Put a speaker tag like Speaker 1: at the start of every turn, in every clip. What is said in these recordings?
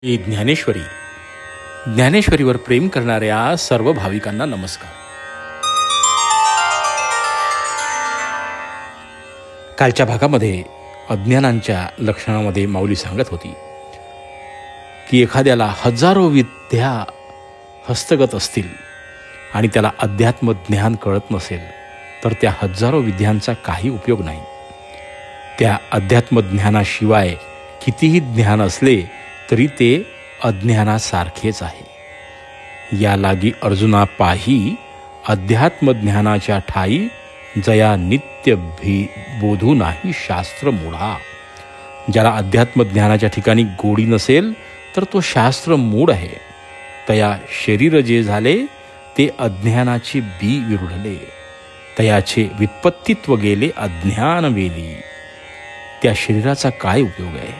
Speaker 1: ही ज्ञानेश्वरी. ज्ञानेश्वरीवर प्रेम करणाऱ्या सर्व भाविकांना नमस्कार. कालच्या भागामध्ये अज्ञानांच्या लक्षणामध्ये माऊली सांगत होती की एखाद्याला हजारो विद्या हस्तगत असतील आणि त्याला अध्यात्म ज्ञान कळत नसेल तर त्या हजारो विद्यांचा काही उपयोग नाही. त्या अध्यात्म ज्ञानाशिवाय कितीही ज्ञान असले तरी ते अज्ञानासारखेच आहे. या लागी अर्जुना पाही अध्यात्म ज्ञानाच्या ठाई जया नित्य बोधू नाही शास्त्र मूढा. ज्याला अध्यात्म ज्ञानाच्या ठिकाणी गोडी नसेल तर तो शास्त्र मूढ आहे. तया शरीर जे झाले ते अज्ञानाचे बी विरुढले. तयाचे व्युत्पत्तित्व गेले अज्ञान वेली. त्या शरीराचा काय उपयोग आहे.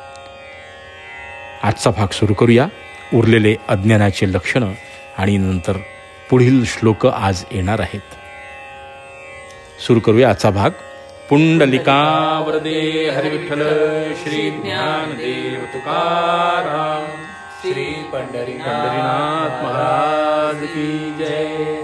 Speaker 1: आजचा भाग सुरू करूया. उरलेले अज्ञानाचे लक्षणं आणि नंतर पुढील श्लोक आज येणार आहेत. सुरू करूया आजचा भाग. पुंडलिका वरदे हरी विठ्ठल श्री ज्ञानदेव तुकाराम श्री पंढरीनाथ महाराज की जय.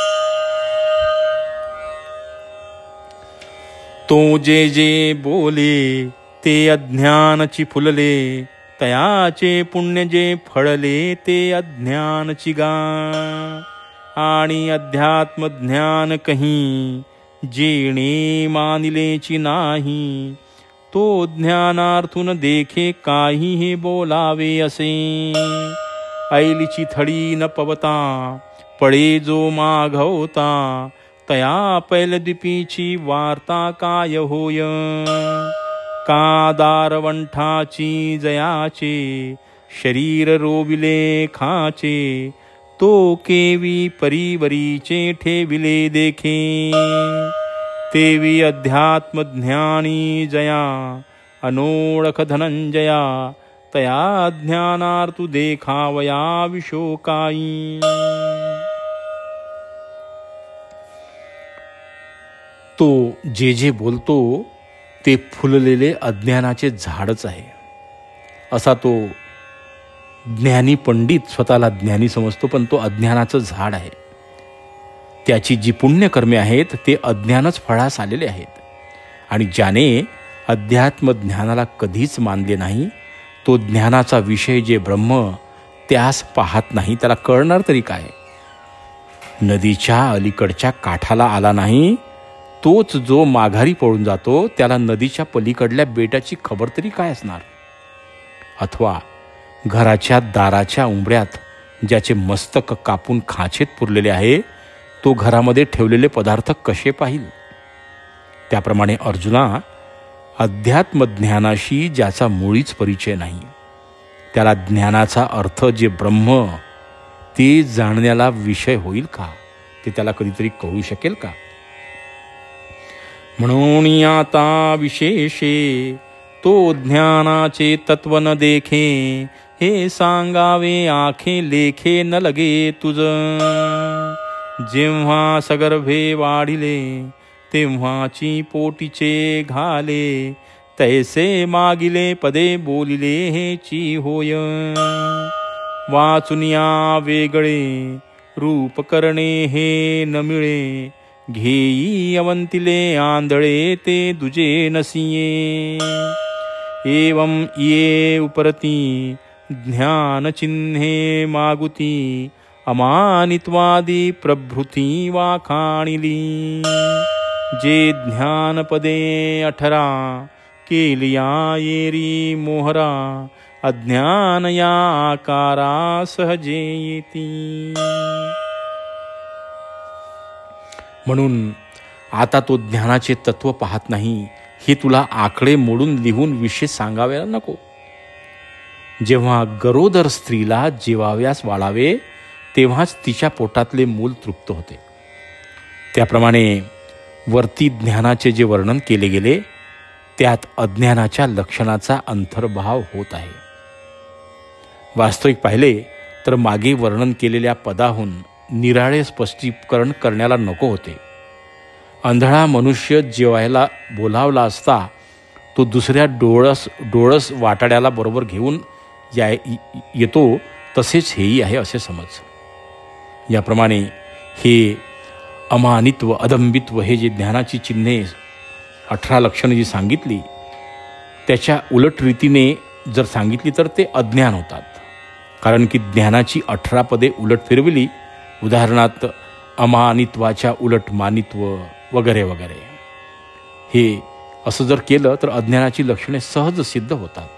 Speaker 1: तो जे जे बोले ते अज्ञानची फुलले. तयाचे पुण्य जे फळले ते अज्ञानची गा. आणि अध्यात्म ज्ञान कही जेणे मानिलेची नाही. तो ज्ञानार्थून देखे काही हे बोलावे असे. ऐलीची थडी न पवता पळे जो मागवता. तया पैलदीपीची वार्ता काय होय. का दारवंठाची जयाचे शरीर रोविले खाचे. तो केवी परिवरीचे ठेविले देखे. तेवी अध्यात्म ज्ञानी जया अनोळख धनंजया. तया ज्ञानार्थू देखावया विशोकाई. तो जे जे बोलतो ते फुललेले अज्ञानाचे झाडच आहे. असा तो ज्ञानी पंडित स्वतःला ज्ञानी समजतो, पण तो अज्ञानाचं झाड आहे. त्याची जी पुण्यकर्मे आहेत ते अज्ञानच फळास आलेले आहेत. आणि ज्याने अध्यात्म ज्ञानाला कधीच मानले नाही तो ज्ञानाचा विषय जे ब्रह्म त्यास पाहत नाही त्याला कळणार तरी काय. नदीच्या अलीकडच्या काठाला आला नाही तोच जो माघारी पळून जातो त्याला नदीच्या पलीकडल्या बेटाची खबर तरी काय असणार. अथवा घराच्या दाराच्या उंबऱ्यात ज्याचे मस्तक कापून खाचेत पुरलेले आहे तो घरामध्ये ठेवलेले पदार्थ कसे पाहिल. त्याप्रमाणे अर्जुना अध्यात्म ज्ञानाशी ज्याचा मुळीच परिचय नाही त्याला ज्ञानाचा अर्थ जे ब्रह्म ते जाणण्याला विषय होईल का. ते त्याला कधीतरी कळू शकेल का. म्हणून आता विशेषे तो ज्ञानाचे तत्व न देखे. हे सांगावे आखे लेखे न लगे तुझ. जेव्हा सगर्भे वाढिले तेव्हाची पोटीचे घाले. तैसे मागिले पदे बोलिले हेची होय. वाचुनिया वेगळे रूप करणे हे न मिळे. घेई अवंतिले आंधळे ते दुजे नसिये. एवं ये उपरती ज्ञान चिन्हे मागुती. अमानित्वादी प्रभृती वाखाणिली. जे ज्ञानपदे अठरा केलिया येरी मोहरा. अज्ञान या आकारा सहजे येती. म्हणून आता तो ज्ञानाचे तत्व पाहत नाही हे तुला आकडे मोडून लिहून विषय सांगाव्याला नको. जेव्हा गरोदर स्त्रीला जेवाव्यास वाढावे तेव्हाच तिच्या पोटातले मूल तृप्त होते. त्याप्रमाणे वरती ज्ञानाचे जे वर्णन केले गेले त्यात अज्ञानाच्या लक्षणाचा अंतर्भाव होत आहे. वास्तविक पाहिले तर मागे वर्णन केलेल्या पदाहून निराळे स्पष्टीकरण करण्याला नको होते. आंधळा मनुष्य जेवायला बोलावला असता तो दुसऱ्या डोळस वाटाड्याला बरोबर घेऊन येतो तसेच हेही आहे असे समज. याप्रमाणे हे अमानित्व, अदंबित्व हे जे ज्ञानाची चिन्हे 18 लक्षणं जी सांगितली त्याच्या उलट रीतीने जर सांगितली तर ते अज्ञान होतात. कारण की ज्ञानाची 18 पदे उलट फिरविली, उदाहरणार्थ अमानित्वाच्या उलट मानित्व वगैरे वगैरे, हे असं जर केलं तर अज्ञानाची लक्षणे सहज सिद्ध होतात.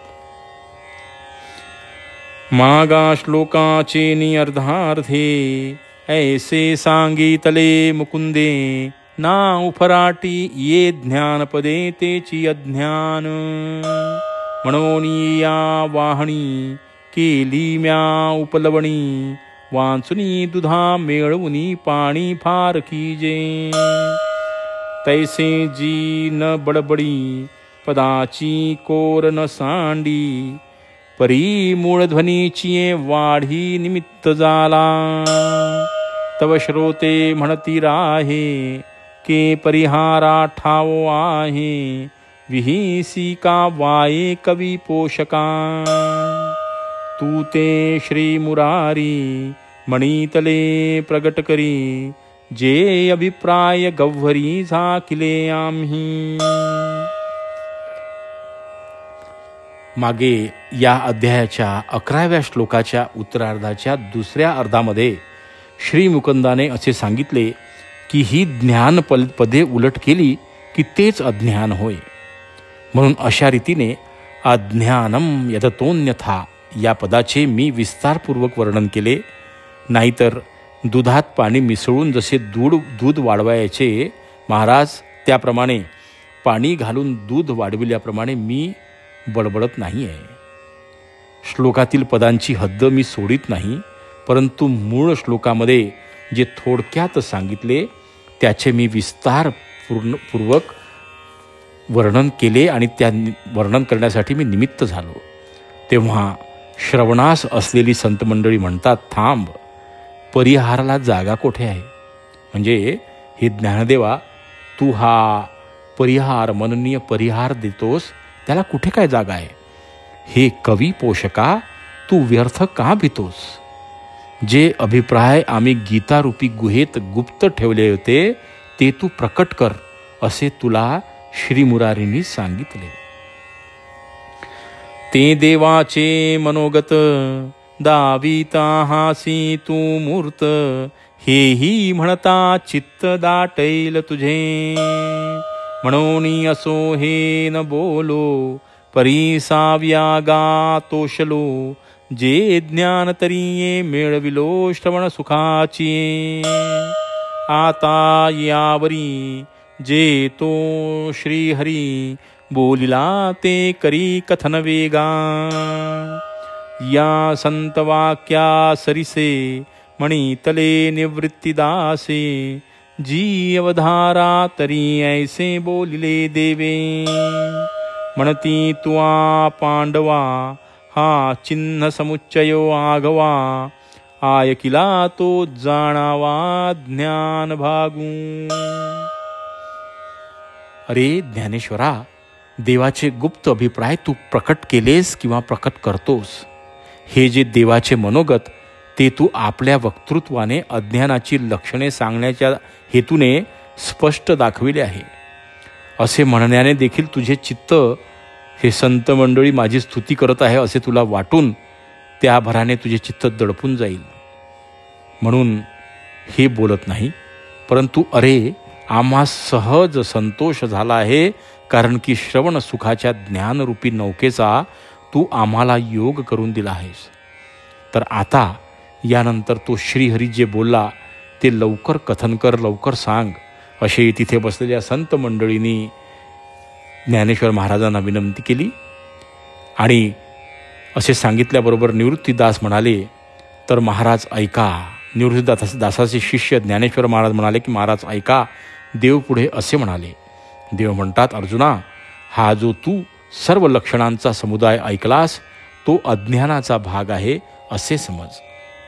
Speaker 1: मागा श्लोकाचे निअर्धार्थे ऐसे सांगितले मुकुंदे, ना उफराटी ये ज्ञानपदे तेची अज्ञान. म्हणून या वाहणी केली म्या उपलवणी, वाचुनी दुधा मेळवुनी पाणी फार कीजे. तैसे जी न बडबडी पदाची कोर न सांडी, परी मूळध्वनीची वाढी निमित्त झाला. तव श्रोते म्हणती राहे, के परिहारा ठावो आहे, विहिसी का वाये कवी पोषका. तू ते श्री मुरारी मणितले प्रगट करी, जे अभिप्राय गव्हरी झाकिले आम्ही. मागे या अध्यायाच्या 11व्या श्लोकाच्या उत्तरार्धाच्या दुसऱ्या अर्धामध्ये श्री मुकुंदाने असे सांगितले की ही ज्ञान पदे उलट केली की तेच अज्ञान होय. म्हणून अशा रीतीने अज्ञानम यदतोन्यथा या पदाचे मी विस्तारपूर्वक वर्णन केले. नाहीतर दुधात पाणी मिसळून जसे दूध वाढवायचे महाराज, त्याप्रमाणे पाणी घालून दूध वाढविल्याप्रमाणे मी बडबडत नाही आहे. श्लोकातील पदांची हद्द मी सोडित नाही, परंतु मूळ श्लोकामध्ये जे थोडक्यात सांगितले त्याचे मी विस्तारपूर्वक वर्णन केले आणि त्या वर्णन करण्यासाठी मी निमित्त झालो. तेव्हा श्रवणास असलेली संत मंडळी म्हणतात, थांब, परिहाराला जागा कोठे आहे? म्हणजे हे ज्ञानदेवा, तू हा परिहार, मननीय परिहार देतोस, त्याला कुठे काय जागा आहे? हे कवी पोषका, तू व्यर्थ का भीतोस? जे अभिप्राय आम्ही गीतारूपी गुहेत गुप्त ठेवले होते ते तू प्रकट कर, असे तुला श्री मुरारींनी सांगितले. ते देवाचे मनोगत दाविता हासी तू मूर्त, हेही म्हणता चित्त दाटैल तुझे. म्हणून असो हे न बोलो, परिसाव्यागा तोषलो, जे ज्ञान तरी मिळविलो श्रवण सुखाची. आता यावरी जे तो श्रीहरी बोलिला ते करी कथन वेगा. या संत वाक्या सरिसे मणितले निवृत्तीदासे, जी अवधारा तरी ऐसे बोलिले देवे. म्हणती तुआ पांडवा हा चिन्ह समुच्चयो आगवा, आयकिला तो जाणावा ज्ञान भागू. अरे ज्ञानेश्वरा, देवाचे गुप्त अभिप्राय तू प्रकट केलेस किंवा प्रकट करतोस. हे जे देवाचे मनोगत ते तू आपल्या वक्तृत्वाने अज्ञानाची लक्षणे सांगण्याच्या हेतूने स्पष्ट दाखविले आहे. असे म्हणण्याने देखील तुझे चित्त हे संत मंडळी माझी स्तुती करत आहे असे तुला वाटून त्या भराने तुझे चित्त दडपून जाईल. म्हणून हे बोलत नाही, परंतु अरे आम्हा सहज संतोष झाला आहे, कारण की श्रवण सुखाच्या ज्ञानरूपी नौकेचा तू आम्हाला योग करून दिला आहेस. तर आता यानंतर तो श्रीहरी जे बोलला ते लवकर कथन कर, लवकर सांग, असे तिथे बसलेल्या संत मंडळींनी ज्ञानेश्वर महाराजांना विनंती केली. आणि असे सांगितल्याबरोबर निवृत्तीदास म्हणाले, तर महाराज ऐका. निवृत्तीदासाचे शिष्य ज्ञानेश्वर महाराज म्हणाले की महाराज ऐका. देव पुढे असे म्हणाले. देव म्हणतात, अर्जुना, हा जो तू सर्व लक्षणांचा समुदाय ऐकलास तो अज्ञानाचा भाग आहे असे समज.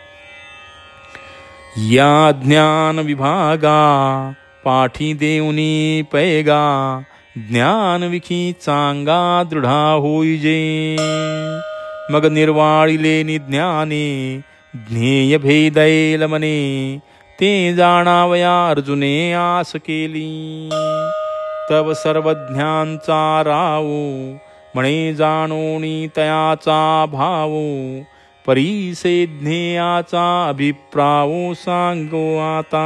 Speaker 1: या ज्ञान विभागा पाठी देऊनी पैगा, ज्ञान विखी चांगा दृढा होईजे. मग निर्वाळिले निज्ञाने, ज्ञेय भेदैल मने, ते जाणावया अर्जुने आस केली. तव सर्वज्ञांचा रावो, म्हणे जाणोनी तयाचा भावो, परीसे ज्ञेयाचा अभिप्रावो सांगो आता.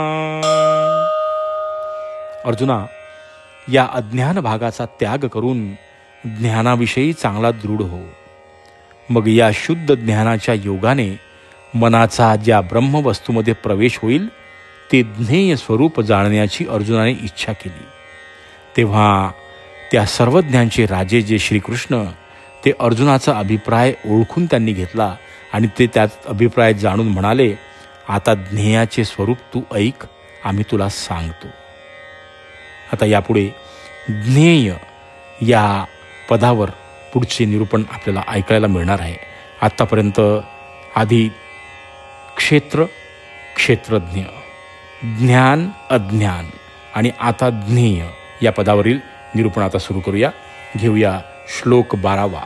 Speaker 1: अर्जुना, या अज्ञान भागाचा त्याग करून ज्ञानाविषयी चांगला दृढ हो. मग या शुद्ध ज्ञानाच्या योगाने मनाचा ज्या ब्रह्मवस्तूमध्ये प्रवेश होईल ते ज्ञेय स्वरूप जाणण्याची अर्जुनाने इच्छा केली. तेव्हा त्या सर्वज्ञांचे राजे जे श्रीकृष्ण, ते अर्जुनाचा अभिप्राय ओळखून त्यांनी घेतला आणि ते त्यात अभिप्राय जाणून म्हणाले, आता ज्ञेयाचे स्वरूप तू ऐक, आम्ही तुला सांगतो. आता यापुढे ज्ञेय या पदावर पुढचे निरूपण आपल्याला ऐकायला मिळणार आहे. आत्तापर्यंत आधी क्षेत्र, क्षेत्रज्ञ, ज्ञान, अज्ञान आणि आता ज्ञेय या पदावरील निरूपण आता सुरू करूया. घेऊया श्लोक 12.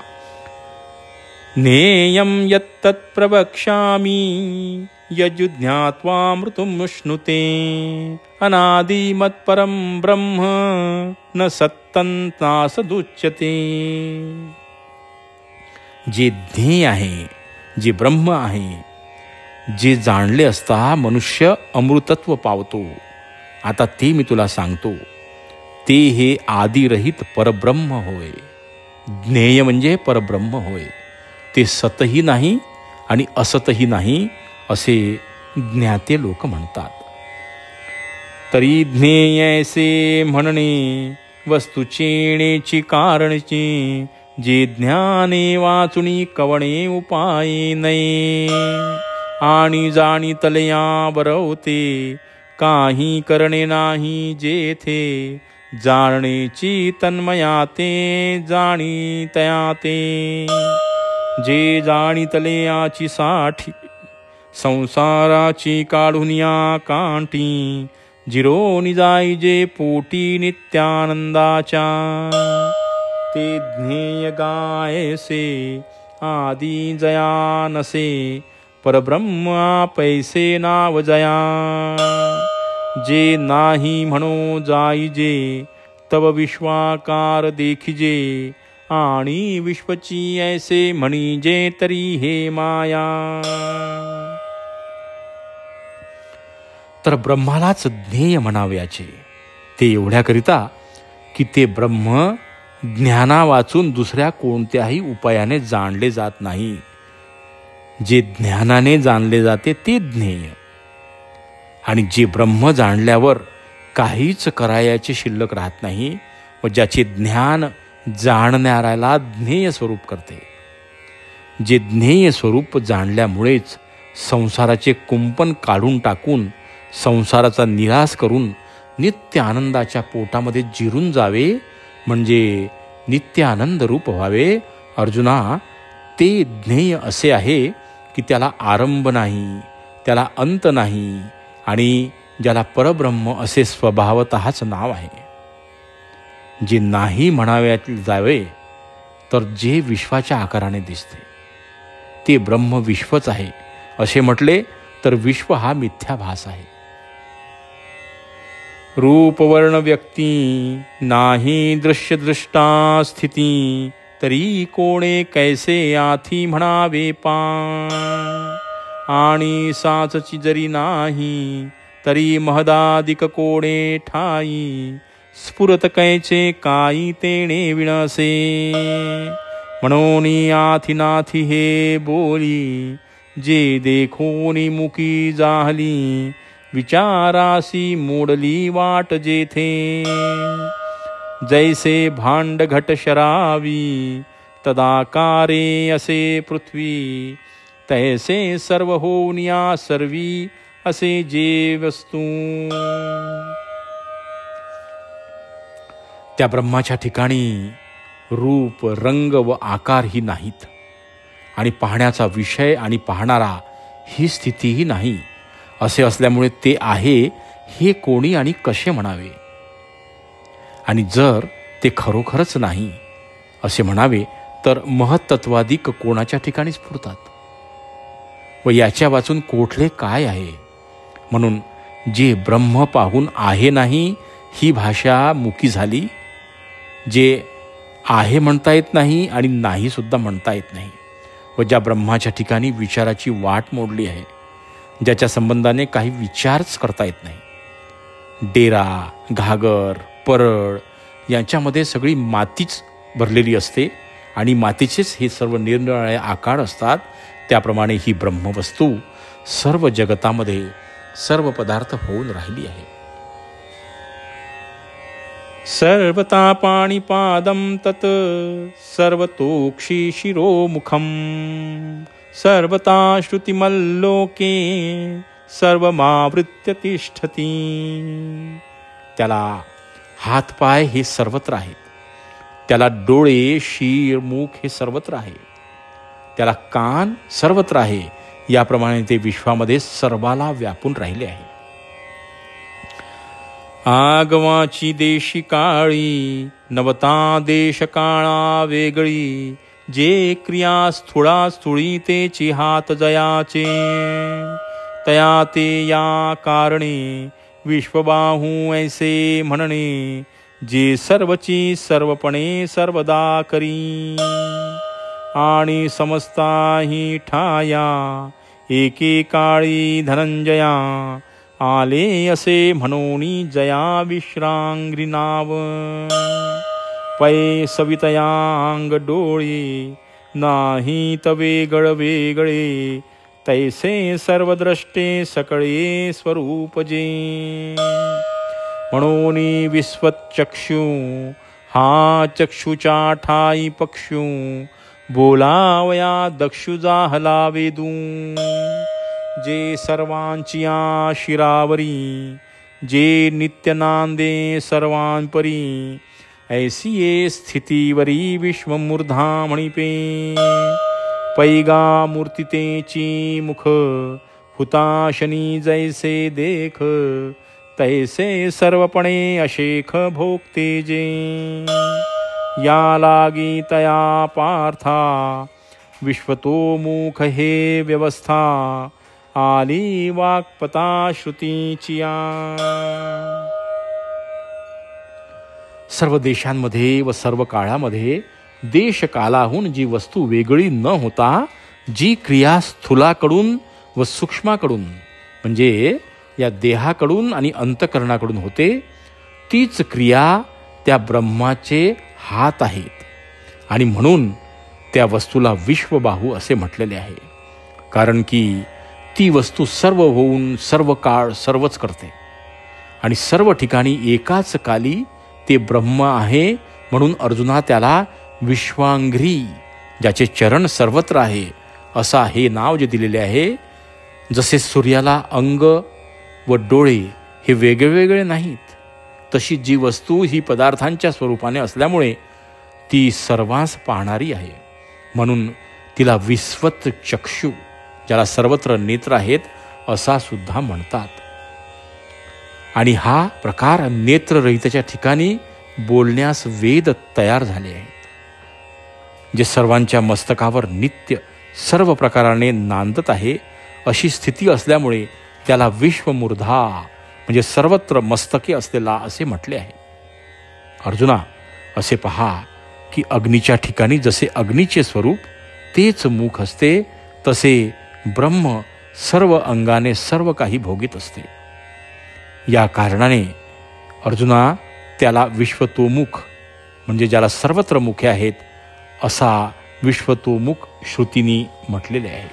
Speaker 1: ज्ञेयं यत्तत् प्रवक्ष्यामि, यज्ज्ञात्वामृतमुष्णुते, अनादिमत्परं ब्रह्म, न सत्तन्नासदुच्यते. जे ध्येय आहे, जे ब्रह्म आहे, जे जाणले असता मनुष्य अमृतत्व पावतो, आता ते मी तुला सांगतो. ते हे आदिरहित परब्रह्म होय. ज्ञेय म्हणजे परब्रह्म होय. ते सतही नाही आणि असतही नाही असे ज्ञाते लोक म्हणतात. तरी ज्ञेयसे म्हणणे वस्तुचेणेची कारणची, जे ज्ञाने वाचुनी कवणे उपाय नये. आणि जाणीतलया बरवते, काही करणे नाही जेथे, जाणेची तन्मयाते जाणीतयाते. जे जाणीतले याची साठी, संसाराची काढून या कांटी, जिरोनी जाई जे पोटी नित्यानंदाच्या. ते ज्ञेय गायसे आदी जया नसे, परब्रह्मा पैसे नाव जया. जे नाही म्हणो जाई जे, तव विश्वाकार देखिजे, आणि विश्वची ऐसे म्हणीजे तरी हे माया. तर ब्रह्मालाच ज्ञेय म्हणावयाचे, ते एवढ्याकरिता की ते ब्रह्म ज्ञाना वाचून दुसऱ्या कोणत्याही उपायाने जाणले जात नाही. जे ज्ञानाने जाणले जाते ते ज्ञेय, आणि जे ब्रह्म जाणल्यावर काहीच करायचे शिल्लक राहत नाही व ज्याचे ज्ञान जाणणाऱ्याला ज्ञेय स्वरूप करते. जे ज्ञेय स्वरूप जाणल्यामुळेच संसाराचे कुंपण काढून टाकून संसाराचा निराश करून नित्य आनंदाच्या पोटामध्ये जिरून जावे, म्हणजे नित्य आनंद रूप व्हावे. अर्जुना, ते ज्ञेय असे आहे की त्याला आरंभ नाही, त्याला अंत नाही, आणि ज्याला परब्रह्म असे स्वभावतःच नाव आहे. जे नाही म्हणाव्यात जावे तर जे विश्वाच्या आकाराने दिसते ते ब्रह्म विश्वच आहे असे म्हटले तर विश्व हा मिथ्याभास आहे. रूपवर्ण व्यक्ती नाही दृश्य दृष्टा स्थिती, तरी कोणे कैसे आथी म्हणावे पाण. आणि साचची जरी नाही, तरी महदादिक कोणे ठाई, स्फुरत कैचे काही तेणे विणसे. म्हणून आथी नाथी हे बोली, जे देखोनी मुकी जाहली, विचारासी मोडली वाट जेथे. जैसे भांड घट शरावी, तदाकारे असे पृथ्वी, तैसे सर्व होनिया सर्वी असे जे वस्तू. त्या ब्रह्माच्या ठिकाणी रूप, रंग व आकार ही नाहीत, आणि पाहण्याचा विषय आणि पाहणारा ही स्थितीही नाही. असे असल्यामुळे ते आहे हे कोणी आणि कसे म्हणावे. आणि जर ते खरोखरच नाही असे म्हणावे तर महत्त्वाधिक कोणाच्या ठिकाणी स्फुरतात व याच्या वाचून कोठले काय आहे. म्हणून जे ब्रह्म पाहून आहे नाही ही भाषा मुकी झाली, जे आहे म्हणता येत नाही आणि नाही सुद्धा म्हणता येत नाही, व ज्या ब्रह्माच्या ठिकाणी विचाराची वाट मोडली आहे, ज्याच्या संबंधाने काही विचारच करता येत नाही, डेरा, घागर, परळ यांच्यामध्ये सगळी मातीच भरलेली असते आणि मातीचेच हे सर्व निरनिराळे आकार असतात. त्याप्रमाणे ही ब्रह्मवस्तू सर्व जगतामध्ये सर्व पदार्थ होऊन राहिली आहे. सर्वता पाणिपादं तत् सर्वतोक्षी शिरोमुखम सर्वता श्रुतिमल्लोके सर्वमावृत्य तिष्ठती. त्याला हातपाय हे सर्वत्र आहेत, त्याला डोळे, शीर, मुख हे सर्वत्र आहे, त्याला कान सर्वत्र आहे. याप्रमाणे ते विश्वामध्ये सर्वाला व्यापून राहिले आहे. आगवाची देशी काळी नवता देश काळा वेगळी, जे क्रिया स्थूळा स्थूळी तेची हात जयाचे, तया ते या कारणे विश्वबाहू ऐसे म्हणणे, जे सर्वची सर्वपणे सर्वदा करी. आणि समस्ताही ठाया एके काळी धनंजया, आले असे म्हणोनी जया विश्रांग्री नाव. पै सवितयांग डोळे नाही तवेगळ वेगळे, तैसे सर्वद्रष्टे सकळे स्वरूप जे. म्हणोनी विश्वचक्षु हा चक्षुचा ठाई पक्षु, बोलावया दक्षु जाहला वेदू. जे सर्वांचिया शिरावरी, जे नित्य नांदे सर्वांपरी, ऐसी ये स्थितीवरी विश्वमूर्धा म्हणिपे. पैगा मूर्तितेची मुख हुताशनी जैसे देख, तैसे सर्वपणे अशेख भोगते जे. या लागी तया पार्था विश्वतोमुख हे व्यवस्था, आली वाक्पता श्रुतीचिया. सर्व देशांमध्ये व सर्व काळामध्ये देशकालाहून जी वस्तू वेगळी न होता, जी क्रिया स्थूलाकडून व सूक्ष्माकडून म्हणजे या देहाकडून आणि अंतःकरणाकडून होते, तीच क्रिया त्या ब्रह्माचे हात आहेत. आणि म्हणून त्या वस्तूला विश्वबाहू असे म्हटलेले आहे. कारण की ती वस्तू सर्व होऊन सर्व काळ सर्वच करते आणि सर्व ठिकाणी एकाच काली ते ब्रह्म आहे. म्हणून अर्जुना त्याला विश्वांघ्री, ज्याचे चरण सर्वत्र आहे, असा हे नाव जे दिलेले आहे. जसे सूर्याला अंग व डोळे हे वेगवेगळे नाहीत, तशी जी वस्तू ही पदार्थांच्या स्वरूपाने असल्यामुळे ती सर्वांस पाहणारी आहे. म्हणून तिला विश्वत चक्षु, ज्याला सर्वत्र नेत्र आहेत, असा सुद्धा म्हणतात. आणि हा प्रकार नेत्ररहितच्या ठिकाणी बोलण्यास वेद तयार झाले आहेत. जे सर्वांच्या मस्तकावर नित्य सर्व प्रकाराने नांदत आहे, अशी स्थिती असल्यामुळे त्याला विश्वमूर्धा म्हणजे सर्वत्र मस्तके असलेला असे म्हटले आहे. अर्जुना, असे पहा की अग्नीच्या ठिकाणी जसे अग्नीचे स्वरूप तेच मुख असते, तसे ब्रह्म सर्व अंगाने सर्व काही भोगीत असते. या कारणाने अर्जुना त्याला विश्वतोमुख म्हणजे ज्याला सर्वत्र मुखे आहेत, असा विश्वतोमुख श्रुतीनी म्हटलेले आहे.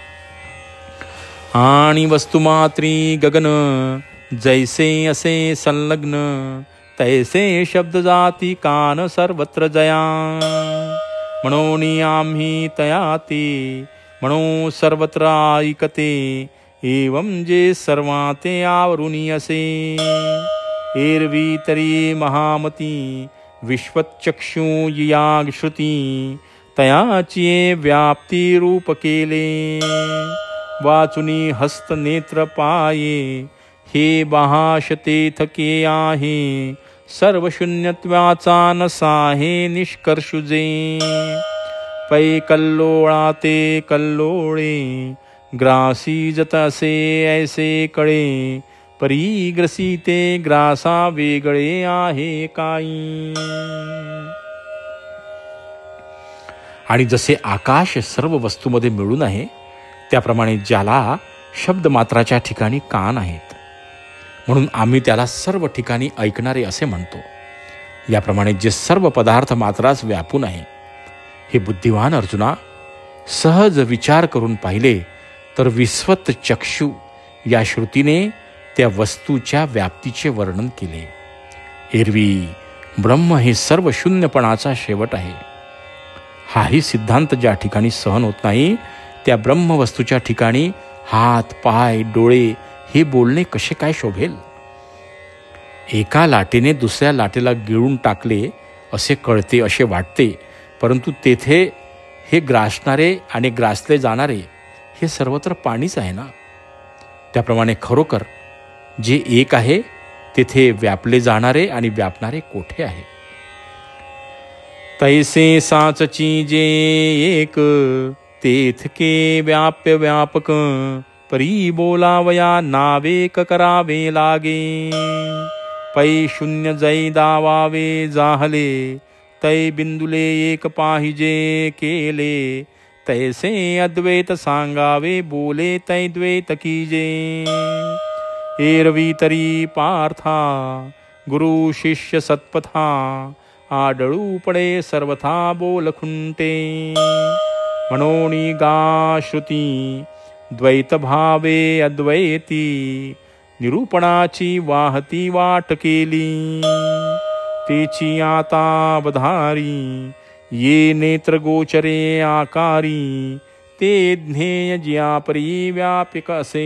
Speaker 1: आणि वस्तुमात्री गगन जैसे असे संलग्न, तैसे शब्द जाती कान सर्वत्र जया. म्हणून आम्ही तयाती म्हणून सर्वत्र ऐकते, एवं जे सर्वाते आवरुनी असे. एरवी तरी महामती विश्वचक्षु याग श्रुती, तयाची व्याप्ती रूप केले. वाचुनी हस्त नेत्र पाये, हे बाहाशते थके आहे. सर्व शून्यत्वाचा नसा हे निष्कर्षुजे. पै कल्लोळा ते कल्लोळे, ग्रासी जत असे ऐसे कळे, परी ग्रसिते ग्रासा वेगळे आहे काही. आणि जसे आकाश सर्व वस्तूमध्ये मिळून आहे, त्याप्रमाणे ज्याला शब्दमात्राच्या ठिकाणी कान आहेत, म्हणून आम्ही त्याला सर्व ठिकाणी ऐकणारे असे म्हणतो. याप्रमाणे जे सर्व पदार्थ मात्रास व्यापून आहे, हे बुद्धिवान अर्जुना, सहज विचार करून पाहिले तर विस्वत चक्षु या श्रुतीने त्या वस्तूच्या व्याप्तीचे वर्णन केले. एरवी ब्रह्म हे सर्व शून्यपणाचा शेवट आहे. हाही सिद्धांत ज्या ठिकाणी सहन होत नाही, त्या ब्रह्मवस्तूच्या ठिकाणी हात, पाय, डोळे हे बोलणे कसे काय शोभेल? एका लाटेने दुसऱ्या लाटेला गिळून टाकले असे कळते, असे वाटते, परंतु तेथे हे ग्रासणारे आणि ग्रासले जाणारे हे सर्वत्र पाणीच आहे ना. त्याप्रमाणे खरोखर जे एक आहे तेथे व्यापले जाणारे आणि व्यापणारे कोठे आहे? तैसे साचची जे एक, तेथके व्याप्य व्यापक, परी बोलावया नावेक करावे लागे. पै शून्य जै दावावे जाहले, तै बिंदुले एक पाहिजे केले. तैसे अद्वैत सांगावे बोले तै द्वैत कीजे. एरवी तरी पार्था गुरु शिष्य सत्पथा, आडळू पडे सर्वथा बोल खुंटे. मनोनी गा श्रुती द्वैत भावे अद्वैती, निरूपणाची वाहती वाट केली. तेची आता बधारी, ये नेत्र गोचरे आकारी, ते ज्ञेय ज्या परी व्यापिक असे.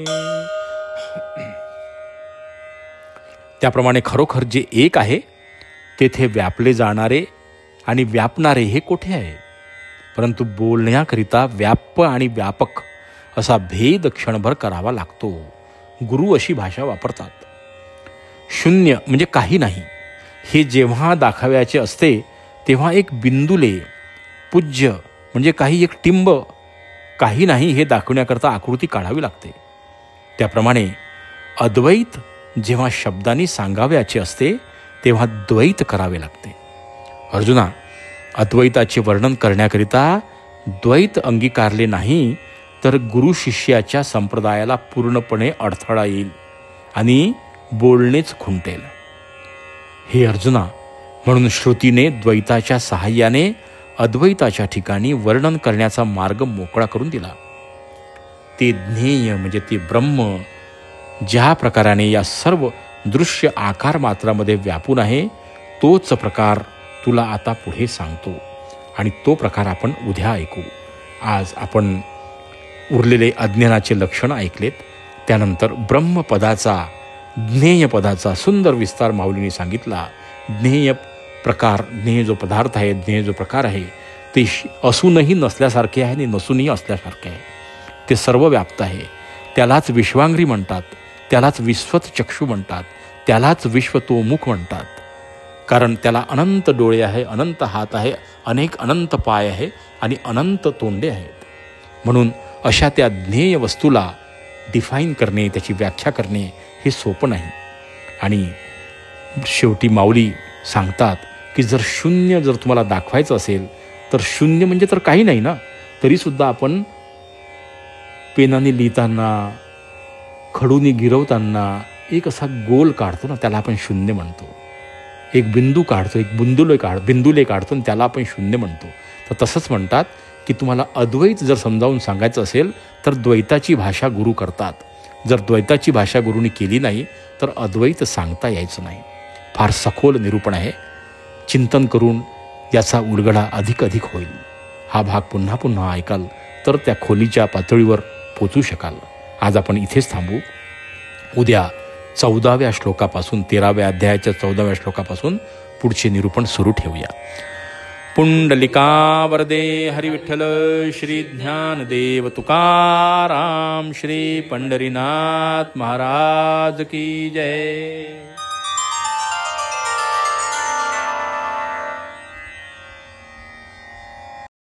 Speaker 1: त्याप्रमाणे खरोखर जे एक आहे तेथे व्यापले जाणारे आणि व्यापणारे हे कोठे आहे? परंतु बोलण्याकरिता व्याप आणि व्यापक असा भेद क्षणभर करावा लागतो. गुरु अशी भाषा वापरतात. शून्य म्हणजे काही नाही हे जेव्हा दाखवायचे असते, तेव्हा एक बिंदुले पूज्य म्हणजे काही एक टिंब काही नाही हे दाखवण्याकरता आकृती काढावी लागते. त्याप्रमाणे अद्वैत जेव्हा शब्दांनी सांगावयाचे असते, तेव्हा द्वैत करावे लागते. अर्जुना, अद्वैताचे वर्णन करण्याकरिता द्वैत अंगीकारले नाही तर गुरु शिष्याच्या संप्रदायाला पूर्णपणे अडथळा येईल आणि बोलणेच खुंटेल. हे अर्जुना, म्हणून श्रुतीने द्वैताच्या सहाय्याने अद्वैताच्या ठिकाणी वर्णन करण्याचा मार्ग मोकळा करून दिला. ते ज्ञेय म्हणजे ते ब्रह्म ज्या प्रकाराने या सर्व दृश्य आकार मात्रामध्ये व्यापून आहे, तोच प्रकार तुला आता पुढे सांगतो आणि तो प्रकार आपण उद्या ऐकू. आज आपण उरलेले अज्ञानाचे लक्षण ऐकलेत. त्यानंतर ब्रह्मपदाचा ज्ञेयपदाचा सुंदर विस्तार माऊलीने सांगितला. ज्ञेय प्रकार, ज्ञेय जो पदार्थ आहे, ज्ञेय जो प्रकार आहे, ते असूनही नसल्यासारखे आहे आणि नसूनही असल्यासारखे आहे. ते सर्व व्याप्त आहे. त्यालाच विश्वांगी म्हणतात, त्यालाच विश्वत चक्षु म्हणतात, त्यालाच विश्वतोमुख म्हणतात. कारण त्याला अनंत डोळे आहे, अनंत हात आहे, अनेक अनंत पाय आहे आणि अनंत तोंडे आहेत. म्हणून अशा त्या ज्ञेय वस्तूला डिफाईन करणे, त्याची व्याख्या करणे हे सोपं नाही. आणि शेवटी माऊली सांगतात की जर शून्य जर तुम्हाला दाखवायचं असेल तर शून्य म्हणजे तर काही नाही ना. तरीसुद्धा आपण पेनाने लिहिताना, खडूने गिरवताना एक असा गोल काढतो ना, त्याला आपण शून्य म्हणतो. एक बिंदू काढतो, एक बिंदुले काढतो आणि त्याला आपण शून्य म्हणतो. तर तसंच म्हणतात की तुम्हाला अद्वैत जर समजावून सांगायचं असेल तर द्वैताची भाषा गुरु करतात. जर द्वैताची भाषा गुरुनी केली नाही तर अद्वैत सांगता यायचं नाही. फार सखोल निरूपण आहे. चिंतन करून याचा उलगडा अधिक होईल. हा भाग पुन्हा पुन्हा ऐकाल तर त्या खोलीच्या पातळीवर पोचू शकाल. आज आपण इथेच थांबू. उद्या 14व्या श्लोकापासून 13व्या अध्यायाच्या 14व्या श्लोकापासून पुढचे निरूपण सुरू ठेवूया. पुंडलिका वरदे हरी विठ्ठल श्री ज्ञानदेव तुकाराम श्री पंढरीनाथ महाराज की जय.